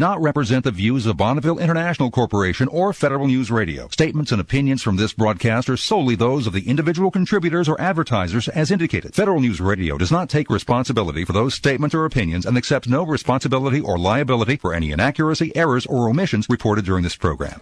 not represent the views of Bonneville International Corporation or Federal News Radio. Statements and opinions from this broadcast are solely those of the individual contributors or advertisers as indicated. Federal News Radio does not take responsibility for those statements or opinions and accepts no responsibility or liability for any inaccuracy, errors, or omissions reported during this program.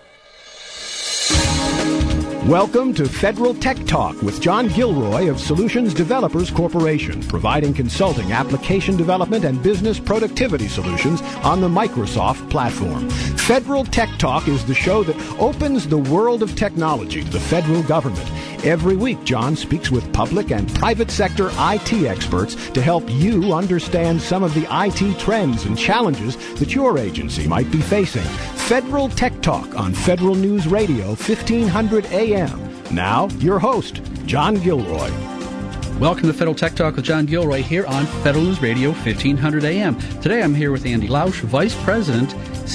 Welcome to Federal Tech Talk with John Gilroy of Solutions Developers Corporation, providing consulting, application development, and business productivity solutions on the Microsoft platform. Federal Tech Talk is the show that opens the world of technology to the federal government. Every week, John speaks with public and private sector IT experts to help you understand some of the IT trends and challenges that your agency might be facing. Federal Tech Talk on Federal News Radio, 1500 AM. Now, your host, John Gilroy. Welcome to Federal Tech Talk with John Gilroy here on Federal News Radio, 1500 AM. Today I'm here with Andy Lausch, Vice President,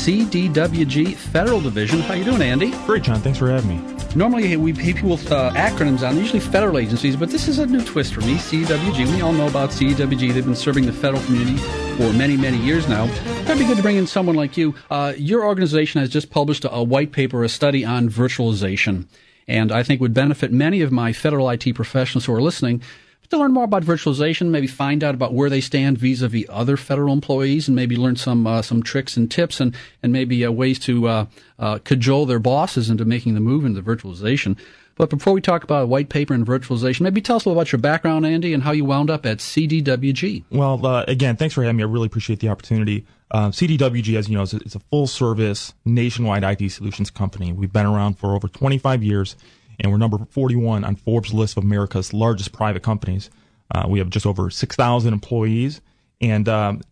CDWG Federal Division. How you doing, Andy? Great, John. Thanks for having me. Normally we pay people with acronyms on, usually federal agencies, but this is a new twist for me, CDWG. We all know about CDWG. They've been serving the federal community for many, many years now. It'd be good to bring in someone like you. Your organization has just published a white paper, a study on virtualization, and I think would benefit many of my federal IT professionals who are listening to learn more about virtualization, maybe find out about where they stand vis-a-vis other federal employees, and maybe learn some tricks and tips and maybe ways to cajole their bosses into making the move into virtualization. But before we talk about white paper and virtualization, maybe tell us a little about your background, Andy, and how you wound up at CDWG. Well, again, thanks for having me. I really appreciate the opportunity. CDWG, as you know, is a full-service nationwide IT solutions company. We've been around for over 25 years. And we're number 41 on Forbes' list of America's largest private companies. We have just over 6,000 employees, and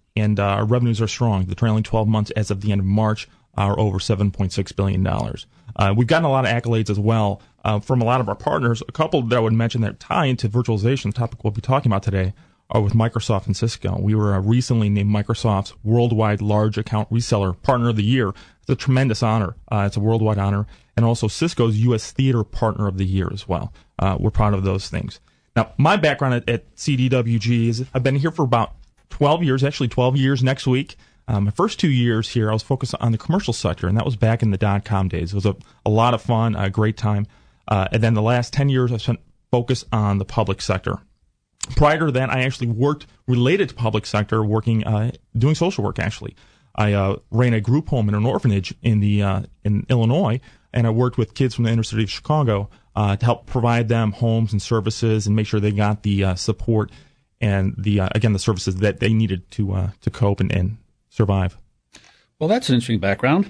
our revenues are strong. The trailing 12 months as of the end of March are over $7.6 billion. We've gotten a lot of accolades as well from a lot of our partners. A couple that I would mention that tie into virtualization, the topic we'll be talking about today, are with Microsoft and Cisco. We were recently named Microsoft's Worldwide Large Account Reseller Partner of the Year. It's a tremendous honor. It's a worldwide honor. And also Cisco's U.S. Theater Partner of the Year as well. We're proud of those things. Now, my background at CDWG is I've been here for about 12 years, actually 12 years next week. My first 2 years here, I was focused on the commercial sector, and that was back in the dot-com days. It was a lot of fun, a great time. And then the last 10 years, I spent focused on the public sector. Prior to that, I actually worked related to public sector, doing social work, actually. I ran a group home in an orphanage in Illinois, and I worked with kids from the inner city of Chicago to help provide them homes and services and make sure they got the support and the services that they needed to cope and survive. Well, that's an interesting background.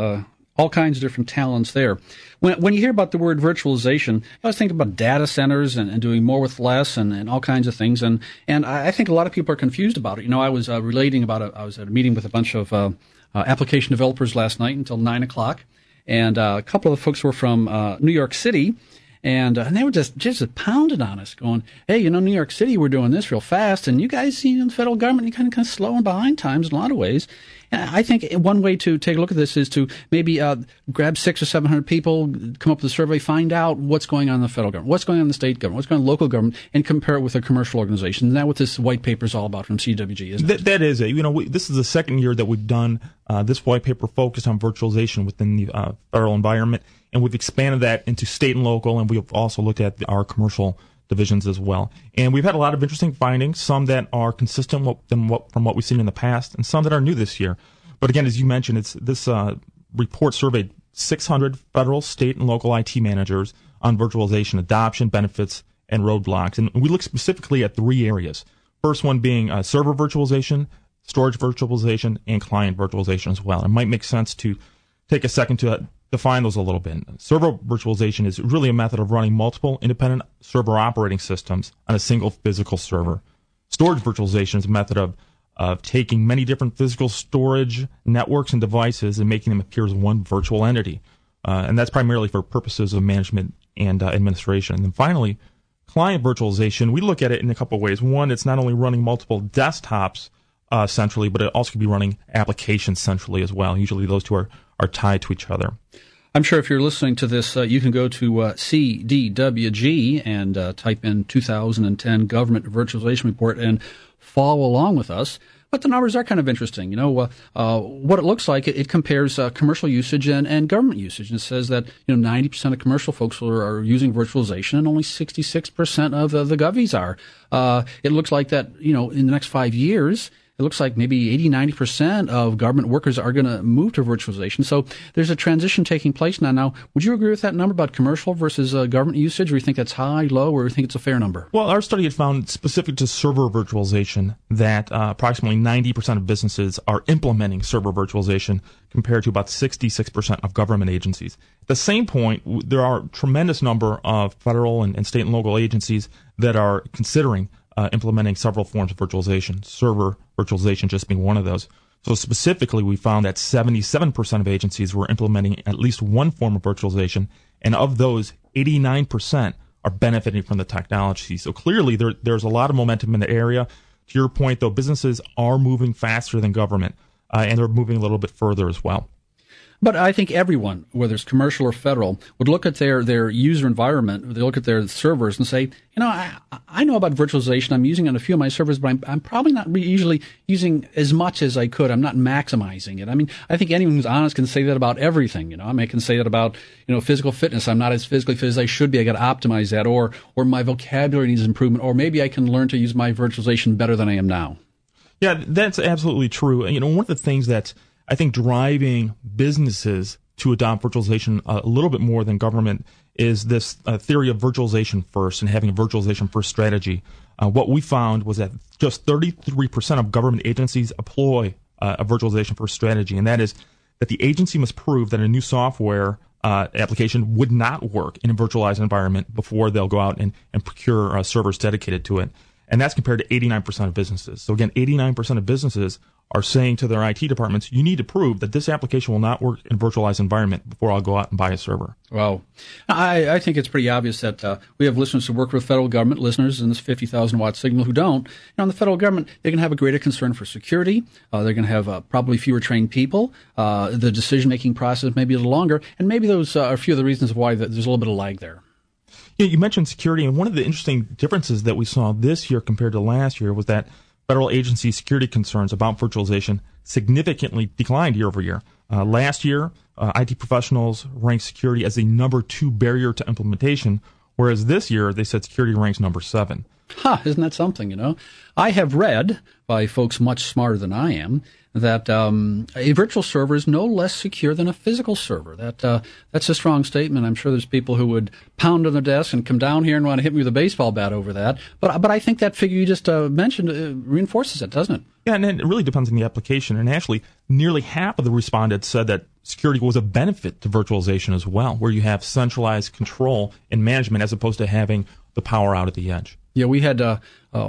All kinds of different talents there. When you hear about the word virtualization, I was thinking about data centers and doing more with less and all kinds of things. And I think a lot of people are confused about it. You know, I was relating about I was at a meeting with a bunch of application developers last night until 9 o'clock. And a couple of the folks were from New York City, and they were just pounding on us, going, "Hey, New York City, we're doing this real fast, and you guys, the federal government, you're kind of slow and behind times in a lot of ways." And I think one way to take a look at this is to maybe grab 600 or 700 people, come up with a survey, find out what's going on in the federal government, what's going on in the state government, what's going on in local government, and compare it with a commercial organization. And that's what this white paper is all about from CWG, isn't it? That is it. This is the second year that we've done this white paper focused on virtualization within the federal environment, and we've expanded that into state and local, and we've also looked at our commercial divisions as well. And we've had a lot of interesting findings, some that are consistent from what we've seen in the past, and some that are new this year. But again, as you mentioned, this report surveyed 600 federal, state, and local IT managers on virtualization adoption, benefits, and roadblocks. And we look specifically at 3 areas. First one being server virtualization, storage virtualization, and client virtualization as well. It might make sense to take a second to define those a little bit. Server virtualization is really a method of running multiple independent server operating systems on a single physical server. Storage virtualization is a method of taking many different physical storage networks and devices and making them appear as one virtual entity. And that's primarily for purposes of management and administration. And then finally, client virtualization, we look at it in a couple of ways. One, it's not only running multiple desktops centrally, but it also could be running applications centrally as well. Usually those two are tied to each other. I'm sure if you're listening to this, you can go to CDWG and type in 2010 Government Virtualization Report and follow along with us. But the numbers are kind of interesting. What it looks like, it compares commercial usage and government usage. And it says that 90% of commercial folks are using virtualization, and only 66% of the govies are. It looks like that in the next 5 years, it looks like maybe 80-90% of government workers are going to move to virtualization. So there's a transition taking place now. Now, would you agree with that number about commercial versus government usage, or you think that's high, low, or you think it's a fair number? Well, our study had found specific to server virtualization that approximately 90% of businesses are implementing server virtualization compared to about 66% of government agencies. At the same point, there are a tremendous number of federal and state and local agencies that are considering implementing several forms of virtualization, server virtualization just being one of those. So specifically, we found that 77% of agencies were implementing at least one form of virtualization, and of those, 89% are benefiting from the technology. So clearly, there's a lot of momentum in the area. To your point, though, businesses are moving faster than government, and they're moving a little bit further as well. But I think everyone, whether it's commercial or federal, would look at their user environment, they look at their servers and say, I know about virtualization. I'm using it on a few of my servers, but I'm probably not usually using as much as I could. I'm not maximizing it. I mean, I think anyone who's honest can say that about everything. I can say that about, physical fitness. I'm not as physically fit as I should be. I got to optimize that, or my vocabulary needs improvement, or maybe I can learn to use my virtualization better than I am now. Yeah, that's absolutely true. One of the things that's I think driving businesses to adopt virtualization a little bit more than government is this theory of virtualization first and having a virtualization first strategy. What we found was that just 33% of government agencies employ a virtualization first strategy, and that is that the agency must prove that a new software application would not work in a virtualized environment before they'll go out and procure servers dedicated to it. And that's compared to 89% of businesses. So again, 89% of businesses are saying to their IT departments, you need to prove that this application will not work in a virtualized environment before I'll go out and buy a server. Wow. I think it's pretty obvious that we have listeners who work with federal government, listeners in this 50,000-watt signal who don't. In the federal government, they're going to have a greater concern for security. They're going to have probably fewer trained people. The decision-making process may be a little longer. And maybe those are a few of the reasons why there's a little bit of lag there. Yeah, you mentioned security, and one of the interesting differences that we saw this year compared to last year was that federal agency security concerns about virtualization significantly declined year over year. Last year, IT professionals ranked security as the number 2 barrier to implementation, whereas this year they said security ranks number 7. Isn't that something, I have read by folks much smarter than I am that a virtual server is no less secure than a physical server. That's a strong statement. I'm sure there's people who would pound on their desk and come down here and want to hit me with a baseball bat over that. But I think that figure you just mentioned reinforces it, doesn't it? Yeah, and it really depends on the application. And actually, nearly half of the respondents said that security was a benefit to virtualization as well, where you have centralized control and management as opposed to having the power out at the edge. Yeah, we had a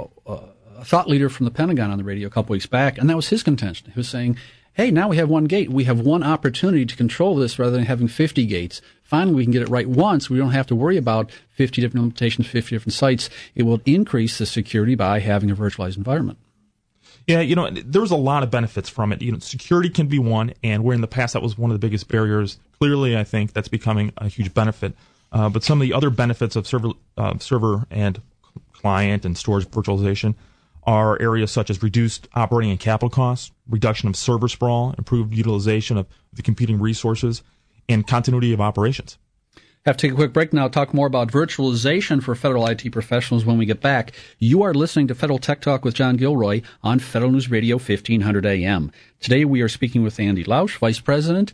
thought leader from the Pentagon on the radio a couple weeks back, and that was his contention. He was saying, hey, now we have one gate. We have one opportunity to control this rather than having 50 gates. Finally, we can get it right once. We don't have to worry about 50 different implementations, 50 different sites. It will increase the security by having a virtualized environment. Yeah, there's a lot of benefits from it. Security can be one, and where in the past that was one of the biggest barriers. Clearly, I think that's becoming a huge benefit. But some of the other benefits of server and client and storage virtualization are areas such as reduced operating and capital costs, reduction of server sprawl, improved utilization of the computing resources, and continuity of operations. Have to take a quick break now. Talk more about virtualization for federal IT professionals when we get back. You are listening to Federal Tech Talk with John Gilroy on Federal News Radio 1500 AM. Today we are speaking with Andy Lausch, Vice President,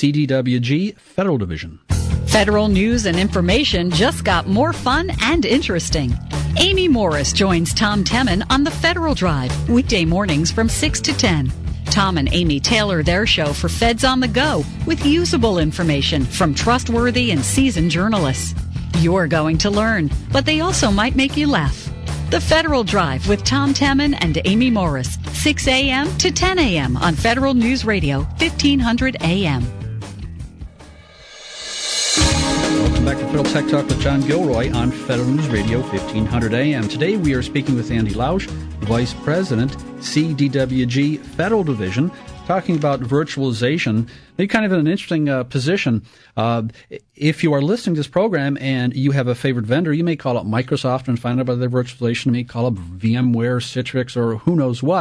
CDWG Federal Division. Federal news and information just got more fun and interesting. Amy Morris joins Tom Temin on the Federal Drive, weekday mornings from 6 to 10. Tom and Amy tailor their show for Feds on the Go with usable information from trustworthy and seasoned journalists. You're going to learn, but they also might make you laugh. The Federal Drive with Tom Temin and Amy Morris, 6 a.m. to 10 a.m. on Federal News Radio, 1500 a.m. Welcome back to Federal Tech Talk with John Gilroy on Federal News Radio 1500 AM. Today we are speaking with Andy Lausch, Vice President, CDWG Federal Division, talking about virtualization. You're kind of in an interesting position. If you are listening to this program and you have a favorite vendor, you may call up Microsoft and find out about their virtualization. You may call up VMware, Citrix, or who knows what.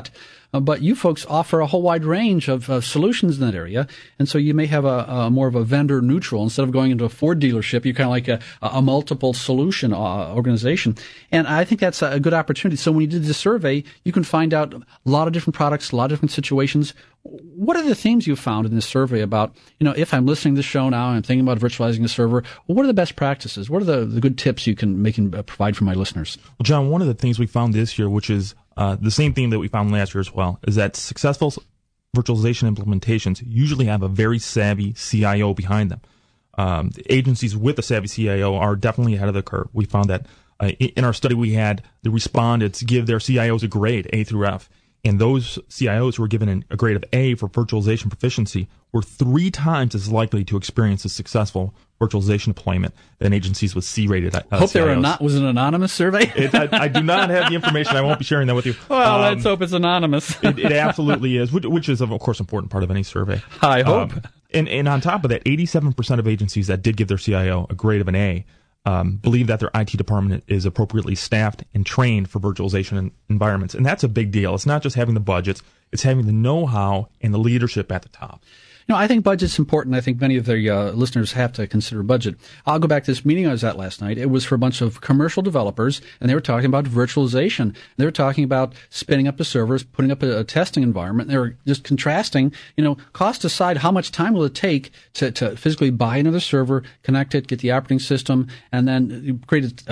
but you folks offer a whole wide range of solutions in that area, and so you may have a more of a vendor neutral. Instead of going into a Ford dealership, you're kind of like a multiple solution organization, and I think that's a good opportunity. So when you did the survey, you can find out a lot of different products, a lot of different situations. What are the themes you found in this survey about, if I'm listening to the show now and I'm thinking about virtualizing a server, what are the best practices? What are the good tips you can provide for my listeners? Well, John, one of the things we found this year, which is the same theme that we found last year as well, is that successful virtualization implementations usually have a very savvy CIO behind them. The agencies with a savvy CIO are definitely ahead of the curve. We found that in our study we had the respondents give their CIOs a grade, A through F. And those CIOs who were given a grade of A for virtualization proficiency were 3 times as likely to experience a successful virtualization deployment than agencies with C-rated CIOs. Hope they was an anonymous survey? I do not have the information. I won't be sharing that with you. Well, let's hope it's anonymous. It absolutely is, which is, of course, an important part of any survey. I hope. And on top of that, 87% of agencies that did give their CIO a grade of an A believe that their IT department is appropriately staffed and trained for virtualization environments. And that's a big deal. It's not just having the budgets, it's having the know-how and the leadership at the top. I think budget's important. I think many of the listeners have to consider budget. I'll go back to this meeting I was at last night. It was for a bunch of commercial developers, and they were talking about virtualization. They were talking about spinning up the servers, putting up a testing environment. They were just contrasting, cost aside, how much time will it take to physically buy another server, connect it, get the operating system, and then create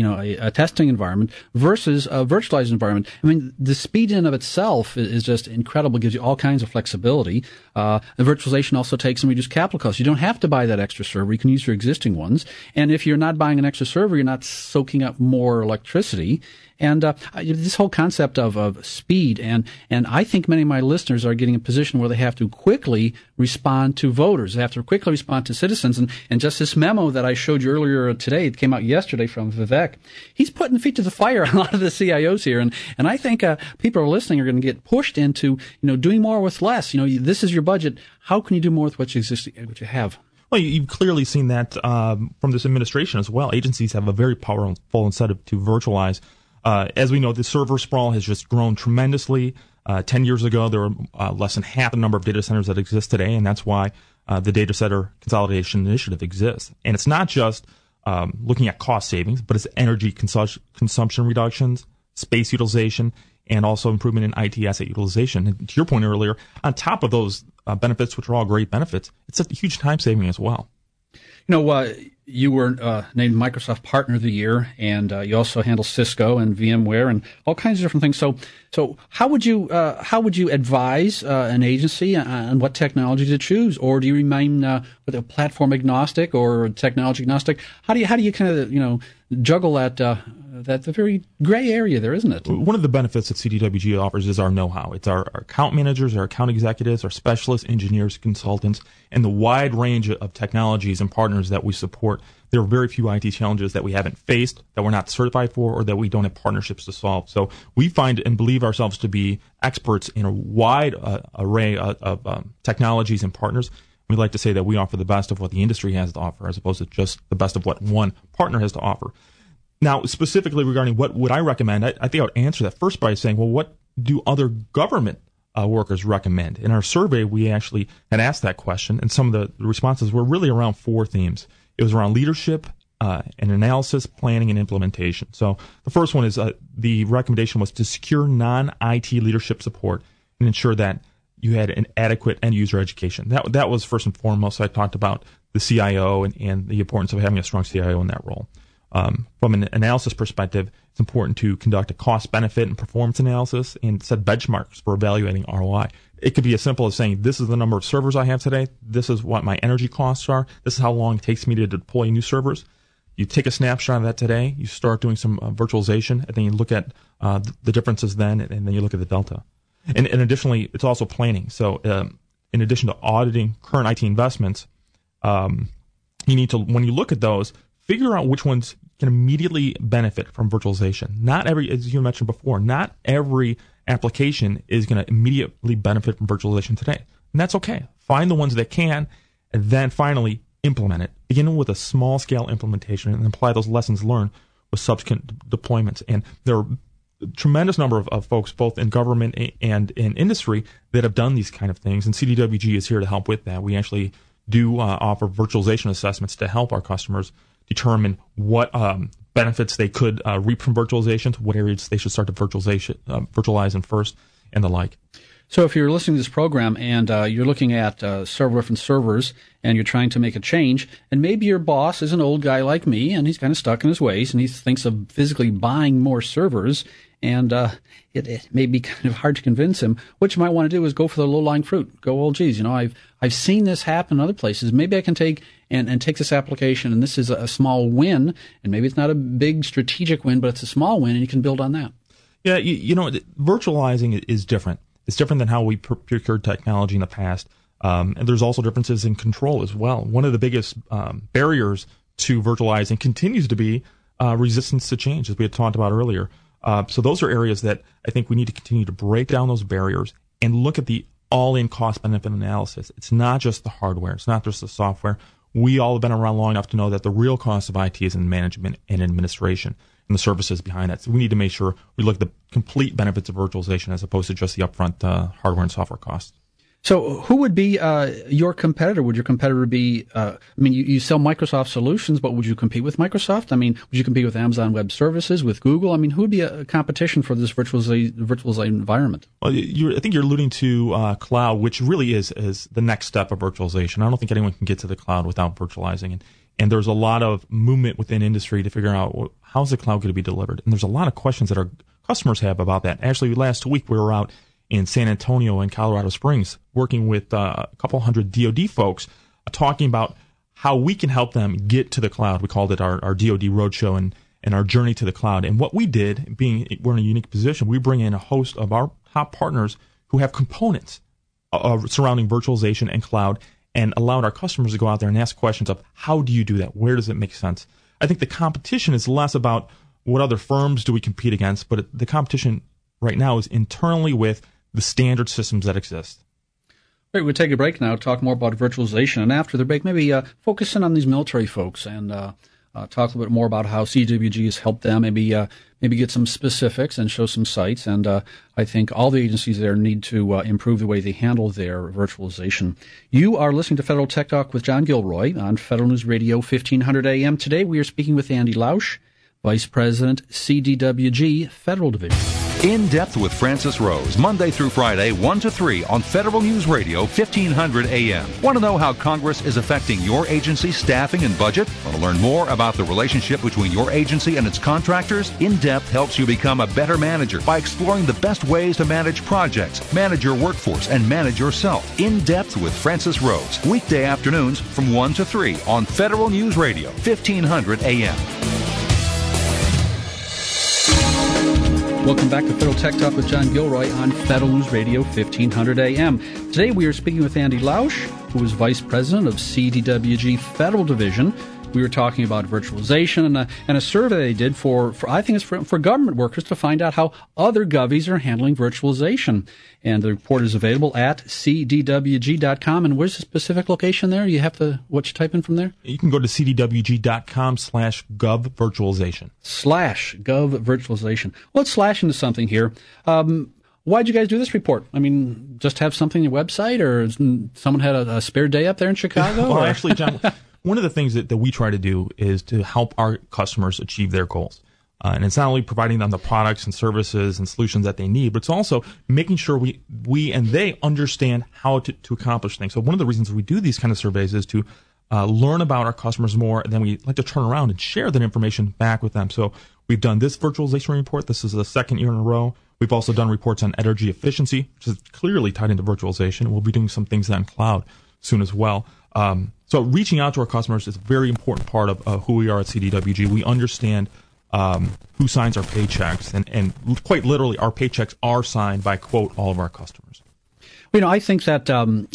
a testing environment versus a virtualized environment. I mean, the speed in and of itself is just incredible. It gives you all kinds of flexibility. The virtualization also takes and reduce capital costs. You don't have to buy that extra server. You can use your existing ones. And if you're not buying an extra server, you're not soaking up more electricity. And this whole concept of speed, and I think many of my listeners are getting in a position where they have to quickly respond to voters. They have to quickly respond to citizens. And just this memo that I showed you earlier today, it came out yesterday from Vivek, he's putting feet to the fire on a lot of the CIOs here. And I think people are listening are going to get pushed into doing more with less. This is your budget. How can you do more with what you have? Well, you've clearly seen that from this administration as well. Agencies have a very powerful incentive to virtualize. As we know, the server sprawl has just grown tremendously. 10 years ago, there were less than half the number of data centers that exist today, and that's why the Data Center Consolidation Initiative exists. And it's not just looking at cost savings, but it's energy consumption reductions, space utilization, and also improvement in IT asset utilization. And to your point earlier, on top of those benefits, which are all great benefits, it's a huge time saving as well. You were named Microsoft Partner of the Year, and you also handle Cisco and VMware and all kinds of different things. So how would you advise an agency on what technology to choose, or do you remain with a platform agnostic or technology agnostic? How do you kind of juggle that very gray area there, isn't it? One of the benefits that CDWG offers is our know-how. It's our account managers, our account executives, our specialists, engineers, consultants, and the wide range of technologies and partners that we support. There are very few IT challenges that we haven't faced, that we're not certified for, or that we don't have partnerships to solve. So we find and believe ourselves to be experts in a wide array of technologies and partners. We like to say that we offer the best of what the industry has to offer, as opposed to just the best of what one partner has to offer. Now, specifically regarding what would I recommend, I think I would answer that first by saying, well, what do other government workers recommend? In our survey, we actually had asked that question, and some of the responses were really around 4 themes. It was around leadership, and analysis, planning, and implementation. So the first one is the recommendation was to secure non-IT leadership support and ensure that you had an adequate end-user education. That was first and foremost. I talked about the CIO and the importance of having a strong CIO in that role. From an analysis perspective, it's important to conduct a cost-benefit and performance analysis and set benchmarks for evaluating ROI. It could be as simple as saying, this is the number of servers I have today, this is what my energy costs are, this is how long it takes me to deploy new servers. You take a snapshot of that today, you start doing some virtualization, and then you look at the differences then, and then you look at the delta. And additionally, it's also planning. So in addition to auditing current IT investments, you need to, when you look at those, figure out which ones can immediately benefit from virtualization. Not every, as you mentioned before, not every application is going to immediately benefit from virtualization today. And that's okay. Find the ones that can, and then finally implement it. Begin with a small-scale implementation and apply those lessons learned with subsequent deployments. And there are tremendous number of folks, both in government and in industry, that have done these kind of things, and CDWG is here to help with that. We actually do offer virtualization assessments to help our customers determine what benefits they could reap from virtualization, what areas they should start to virtualize in first, and the like. So if you're listening to this program and you're looking at several different servers and you're trying to make a change, and maybe your boss is an old guy like me and he's kind of stuck in his ways and he thinks of physically buying more servers, and it may be kind of hard to convince him, what you might want to do is go for the low-lying fruit. Go, well, geez, I've seen this happen in other places. Maybe I can take and take this application, and this is a small win, and maybe it's not a big strategic win, but it's a small win, and you can build on that. Yeah, virtualizing is different. It's different than how we procured technology in the past. And there's also differences in control as well. One of the biggest barriers to virtualizing continues to be resistance to change, as we had talked about earlier. So those are areas that I think we need to continue to break down those barriers and look at the all-in cost-benefit analysis. It's not just the hardware. It's not just the software. We all have been around long enough to know that the real cost of IT is in management and administration and the services behind that. So we need to make sure we look at the complete benefits of virtualization as opposed to just the upfront hardware and software costs. So who would be your competitor? Would your competitor be, you sell Microsoft solutions, but would you compete with Microsoft? Would you compete with Amazon Web Services, with Google? Who would be a competition for this virtualized environment? Well, I think you're alluding to cloud, which really is the next step of virtualization. I don't think anyone can get to the cloud without virtualizing. And there's a lot of movement within industry to figure out how's the cloud going to be delivered. And there's a lot of questions that our customers have about that. Actually, last week we were out in San Antonio and Colorado Springs working with a couple hundred DoD folks talking about how we can help them get to the cloud. We called it our DoD Roadshow and our journey to the cloud. And what we did, we're in a unique position, we bring in a host of our top partners who have components surrounding virtualization and cloud, and allowed our customers to go out there and ask questions of how do you do that? Where does it make sense? I think the competition is less about what other firms do we compete against, but the competition right now is internally with the standard systems that exist. All right, we'll take a break now, talk more about virtualization, and after the break, maybe focus in on these military folks and talk a little bit more about how CDWG has helped them, maybe get some specifics and show some sites. And I think all the agencies there need to improve the way they handle their virtualization. You are listening to Federal Tech Talk with John Gilroy on Federal News Radio 1500 AM. Today we are speaking with Andy Lausch, Vice President, CDWG, Federal Division. In Depth with Francis Rose, Monday through Friday, 1 to 3 on Federal News Radio, 1500 AM. Want to know how Congress is affecting your agency's staffing and budget? Want to learn more about the relationship between your agency and its contractors? In Depth helps you become a better manager by exploring the best ways to manage projects, manage your workforce, and manage yourself. In Depth with Francis Rose, weekday afternoons from 1 to 3 on Federal News Radio, 1500 AM. Welcome back to Federal Tech Talk with John Gilroy on Federal News Radio 1500 AM. Today we are speaking with Andy Lausch, who is Vice President of CDWG Federal Division. We were talking about virtualization and a survey they did for I think it's for government workers to find out how other govies are handling virtualization. And the report is available at cdwg.com. And where's the specific location there? You have to, what you type in from there? You can go to cdwg.com/gov virtualization. /gov virtualization. Let's slash into something here. Why'd you guys do this report? Just have something on your website, or someone had a spare day up there in Chicago? Well, actually, John, one of the things that we try to do is to help our customers achieve their goals. And it's not only providing them the products and services and solutions that they need, but it's also making sure we and they understand how to accomplish things. So one of the reasons we do these kind of surveys is to learn about our customers more, and then we like to turn around and share that information back with them. So we've done this virtualization report. This is the second year in a row. We've also done reports on energy efficiency, which is clearly tied into virtualization. We'll be doing some things on cloud soon as well. So reaching out to our customers is a very important part of who we are at CDWG. We understand who signs our paychecks, and quite literally, our paychecks are signed by, quote, all of our customers. I think that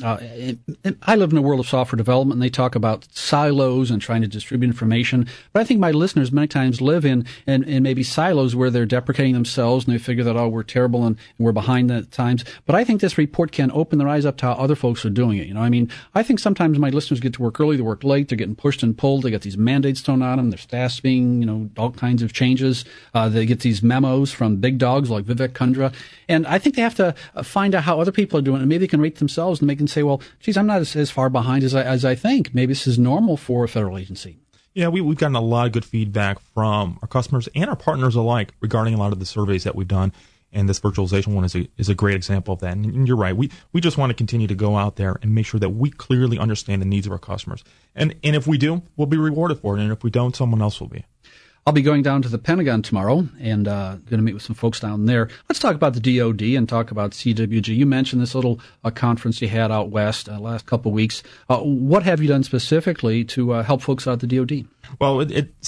I live in a world of software development, and they talk about silos and trying to distribute information. But I think my listeners many times live in maybe silos where they're deprecating themselves, and they figure that, we're terrible and we're behind the times. But I think this report can open their eyes up to how other folks are doing it. I think sometimes my listeners get to work early, they work late, they're getting pushed and pulled, they get these mandates thrown on them, their staff's being, all kinds of changes. They get these memos from big dogs like Vivek Kundra. And I think they have to find out how other people are doing it. And maybe they can rate themselves and they can say, well, geez, I'm not as far behind as I think. Maybe this is normal for a federal agency. Yeah, we've gotten a lot of good feedback from our customers and our partners alike regarding a lot of the surveys that we've done. And this virtualization one is a great example of that. And you're right. We just want to continue to go out there and make sure that we clearly understand the needs of our customers. And if we do, we'll be rewarded for it. And if we don't, someone else will be. I'll be going down to the Pentagon tomorrow and going to meet with some folks down there. Let's talk about the DOD and talk about CWG. You mentioned this little conference you had out west last couple of weeks. What have you done specifically to help folks out at the DOD? Well, at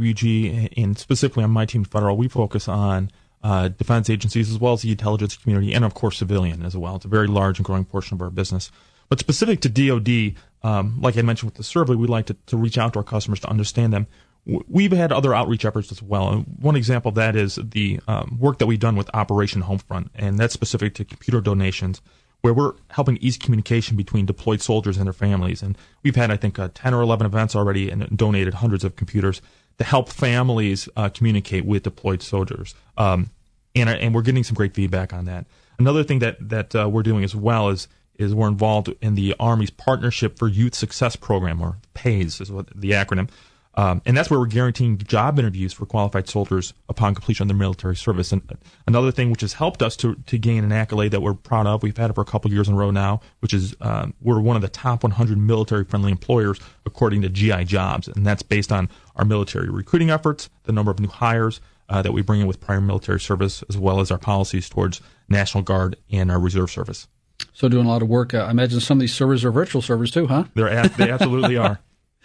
CDWG, and specifically on my team, Federal, we focus on defense agencies as well as the intelligence community and, of course, civilian as well. It's a very large and growing portion of our business. But specific to DOD, like I mentioned with the survey, we like to reach out to our customers to understand them. We've had other outreach efforts as well. And one example of that is the work that we've done with Operation Homefront, and that's specific to computer donations, where we're helping ease communication between deployed soldiers and their families. And we've had, I think, 10 or 11 events already and donated hundreds of computers to help families communicate with deployed soldiers. And we're getting some great feedback on that. Another thing that we're doing as well is we're involved in the Army's Partnership for Youth Success Program, or PAYS is what the acronym. And that's where we're guaranteeing job interviews for qualified soldiers upon completion of their military service. And another thing which has helped us to gain an accolade that we're proud of, we've had it for a couple years in a row now, which is we're one of the top 100 military-friendly employers according to GI Jobs. And that's based on our military recruiting efforts, the number of new hires that we bring in with prior military service, as well as our policies towards National Guard and our Reserve Service. So doing a lot of work. I imagine some of these servers are virtual servers too, huh? They absolutely are.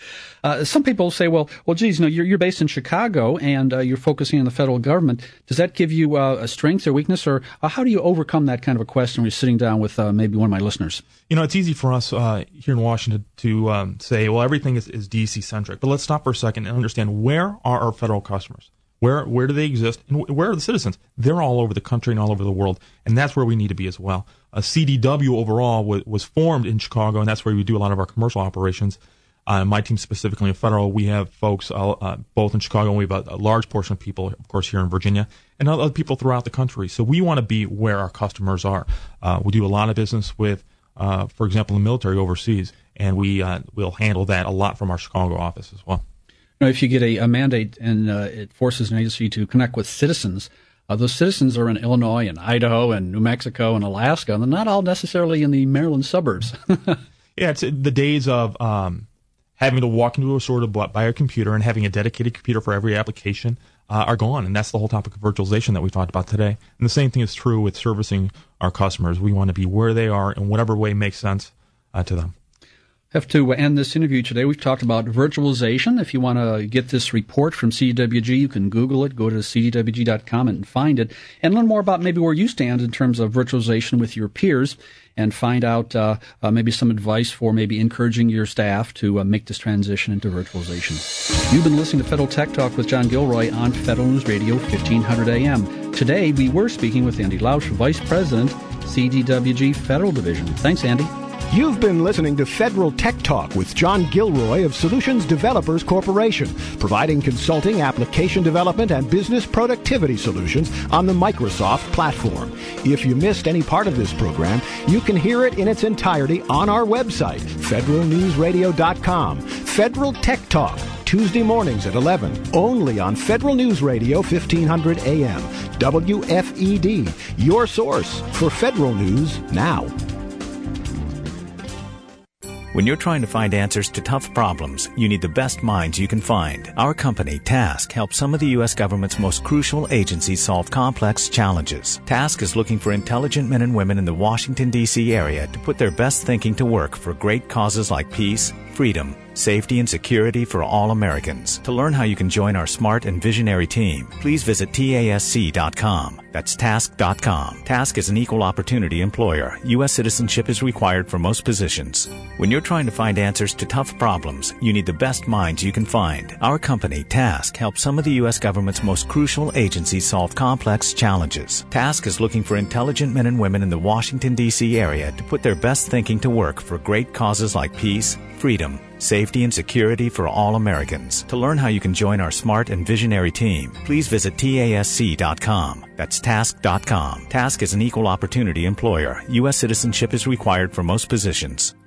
Some people say, well, geez, you're based in Chicago and you're focusing on the federal government. Does that give you a strength or weakness, or how do you overcome that kind of a question when you're sitting down with maybe one of my listeners? It's easy for us here in Washington to say, well, everything is DC-centric. But let's stop for a second and understand, where are our federal customers? Where do they exist? And where are the citizens? They're all over the country and all over the world. And that's where we need to be as well. CDW overall was formed in Chicago, and that's where we do a lot of our commercial operations. My team specifically in Federal, we have folks both in Chicago, and we have a large portion of people, of course, here in Virginia, and other people throughout the country. So we want to be where our customers are. We do a lot of business with, for example, the military overseas, and we'll handle that a lot from our Chicago office as well. If you get a mandate and it forces an agency to connect with citizens, those citizens are in Illinois and Idaho and New Mexico and Alaska, and they're not all necessarily in the Maryland suburbs. Yeah, it's the days of having to walk into a store to buy a computer and having a dedicated computer for every application are gone, and that's the whole topic of virtualization that we talked about today. And the same thing is true with servicing our customers. We want to be where they are in whatever way makes sense to them. Have to end this interview today. We've talked about virtualization. If you want to get this report from CDWG, you can Google it, go to cdwg.com and find it, and learn more about maybe where you stand in terms of virtualization with your peers, and find out maybe some advice for maybe encouraging your staff to make this transition into virtualization. You've been listening to Federal Tech Talk with John Gilroy on Federal News Radio 1500 AM. Today, we were speaking with Andy Lausch, Vice President, CDWG Federal Division. Thanks, Andy. You've been listening to Federal Tech Talk with John Gilroy of Solutions Developers Corporation, providing consulting, application development, and business productivity solutions on the Microsoft platform. If you missed any part of this program, you can hear it in its entirety on our website, federalnewsradio.com. Federal Tech Talk, Tuesday mornings at 11, only on Federal News Radio 1500 AM. WFED, your source for federal news now. When you're trying to find answers to tough problems, you need the best minds you can find. Our company, Task, helps some of the U.S. government's most crucial agencies solve complex challenges. Task is looking for intelligent men and women in the Washington, D.C. area to put their best thinking to work for great causes like peace, freedom, safety, and security for all Americans. To learn how you can join our smart and visionary team, please visit TASC.com. That's task.com. Task is an equal opportunity employer. U.S. citizenship is required for most positions. When you're trying to find answers to tough problems, you need the best minds you can find. Our company, Task, helps some of the U.S. government's most crucial agencies solve complex challenges. Task is looking for intelligent men and women in the Washington, D.C. area to put their best thinking to work for great causes like peace, freedom, safety, and security for all Americans. To learn how you can join our smart and visionary team, please visit TASC.com. That's task.com. Task is an equal opportunity employer. U.S. citizenship is required for most positions.